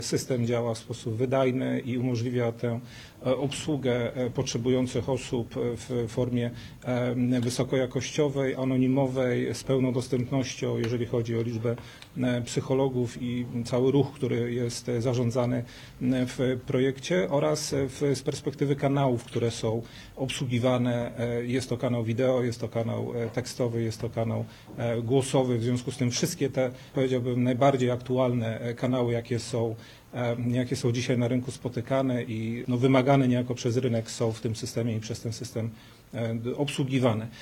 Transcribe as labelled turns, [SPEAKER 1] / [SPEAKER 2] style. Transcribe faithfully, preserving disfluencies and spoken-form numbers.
[SPEAKER 1] System działa w sposób wydajny i umożliwia tę obsługę potrzebujących osób w formie wysokojakościowej, anonimowej, z pełną dostępnością, jeżeli chodzi o liczbę psychologów i cały ruch, który jest zarządzany w projekcie, oraz w, z perspektywy kanałów, które są obsługiwane. Jest to kanał wideo, jest to kanał tekstowy, jest to kanał głosowy. W związku z tym wszystkie te, powiedziałbym, najbardziej aktualne kanały, jakie są jakie są dzisiaj na rynku spotykane i no, wymagane niejako przez rynek, są w tym systemie i przez ten system obsługiwane.